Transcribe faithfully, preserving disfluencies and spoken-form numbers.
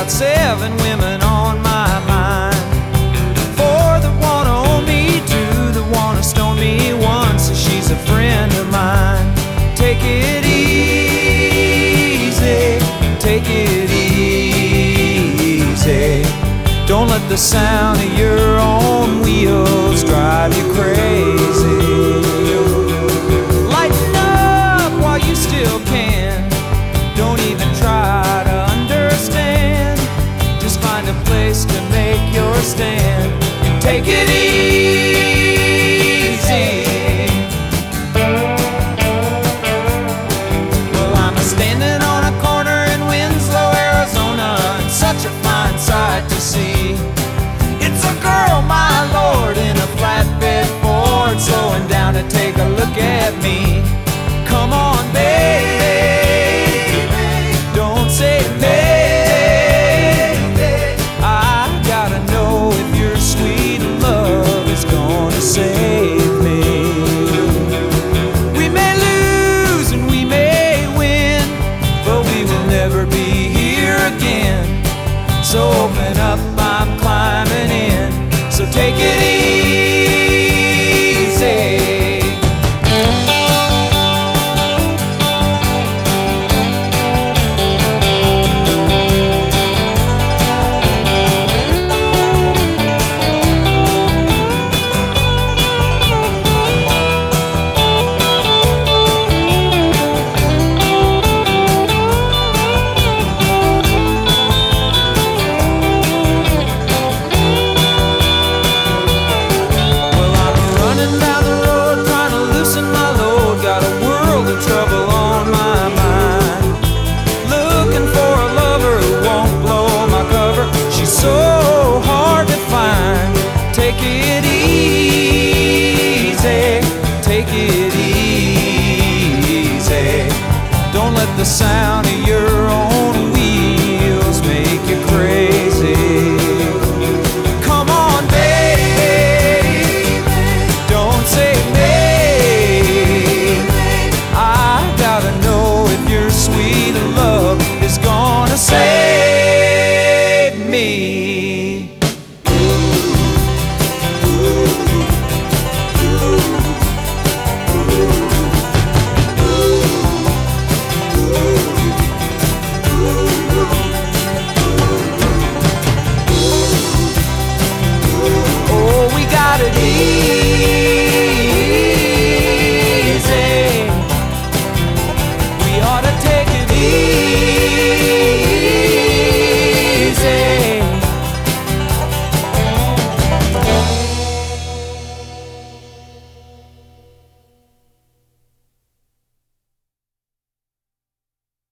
got seven women on my mind. Four that wanna own me, two that wanna stone me, one says she's a friend of mine. Take it easy, take it easy. Don't let the sound of your own wheels drive you crazy. Lighten up while you still can. Don't even try to understand. Just find a place to make your stand and take it easy. Well, I'm standing on a corner in Winslow, Arizona, and such a fine sight to see. It's a girl, my lord, in a flatbed Ford, slowing down to take a look at me. Come on, baby, don't say maybe. I gotta know if your sweet love is gonna save me. We may lose and we may win, but we will never be here again. So open up, I'm climbing in. So take it easy. Take it easy. Don't let the sound